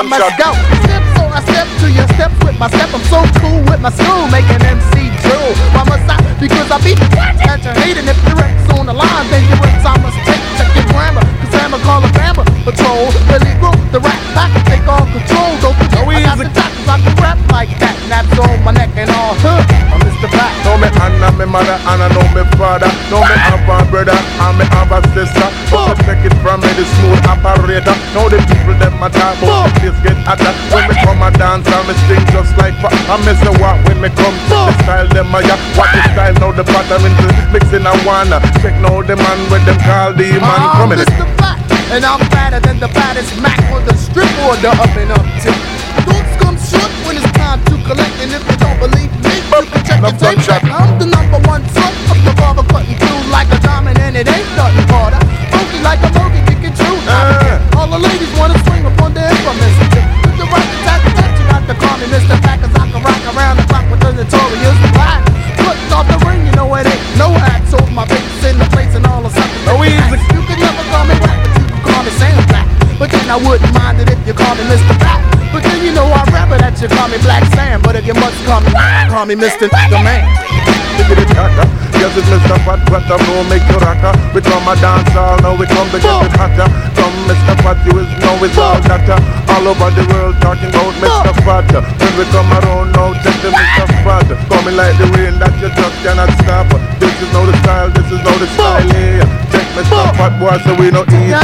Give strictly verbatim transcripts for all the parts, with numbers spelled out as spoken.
must go. Step, so I step to your steps with my step. I'm so cool with my school, making M C drool. Why must I? Because I beat the that you're hating. If your reps on the line, then your reps I must take. Check your grammar, cause I'ma call a grammar patrol. The legal, the rap back, take all control. Don't forget, I got the top, cause I can rap like that. Naps on my neck and all, huh? I'm Mister Black. Know me Anna, me mother, and I know me father. Know me have a brother, and me have a sister. But I take it from me, the smooth operator. Know the people them a talk about the place get hotter. When me come a dance, I me sing just like fa. I miss a walk when me come to the style them a ya. What the style now the pattern into mixing a wanna. Check now the man with them call the man coming. Mister Black, and I'm fatter than the baddest Mac on the strip order up and up tip. Dudes come short when it's time to collect, and if you don't believe me, you can check the tape check. I'm the number one son of the barber, cutting through like a diamond, and it ain't nothing harder. Funky like a monkey, kicking true. Uh. All the ladies wanna swing upon the infamous. With the right attack, that you got to call me Mister Black, 'cause I can rock around the clock with the notorious black. Putting off the ring, you know it ain't no hats over my face in the place and all the suckers. No easy. You can never call me Black, but you can call me Sam Black. But then I wouldn't mind it if you call me Mister Black. But then you know I'd rather that you call me Black Sam. But if you must call me, call me Mister The Man. Look at it, hacker. Yes, it's Mister Fat, but I will make you rocker. We come a dance all now, we come to get it hotter. Come Mister Fat, you is know it's all that. All over the world talking about Mister Fat. When we come around now, check the Mister Fat. Coming like the rain that you just cannot stop. This is now the style, this is now the style here. Check Mister Fat, boy, so we no easy.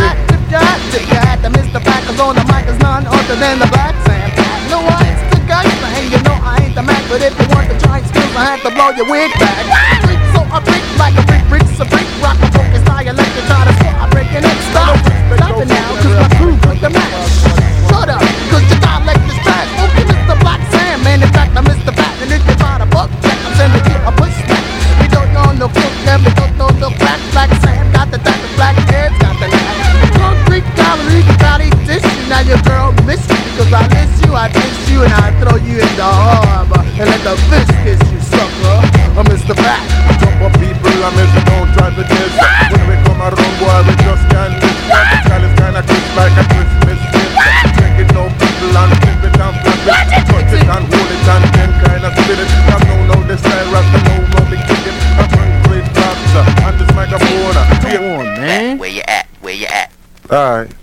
Tip got the Mister Black is on the mic is none other than the Black Sam. No, I ain't the guy, and you know I ain't the Mac. But if you want the giant skills, I have to blow your wig back. So I break like a brick, bricks a brick, rock a focus, style, let you try to stop, I break and it stop. Stop it now, 'cause my crew with the match. Shut up, 'cause your dialect is trash. Okay, Mister Black Sam, man, in fact, I'm Mister Black, and if you try to buck check, I'm sending you a push back. We don't know no cook, them, we don't know no black, Black Sam, got the type of black heads, got the knack. Concrete gallery, valley dish, now your girl miss you, because I miss you, I dish you, and I throw you in the harbor, and let the fish kiss you, sucker. I'm Mister Black. Jump up people, I miss you, don't try to test. When we come around, boy, we just can't miss. The style is kinda crisp like a Christmas gift. Check it now, people, and flip it and flap it. Touch it and hold it and then kinda spit it. I know now the style, rasta, know how we kick it. I'm from great props, and this microphone. Come on, man. Where you at? Where you at? Alright.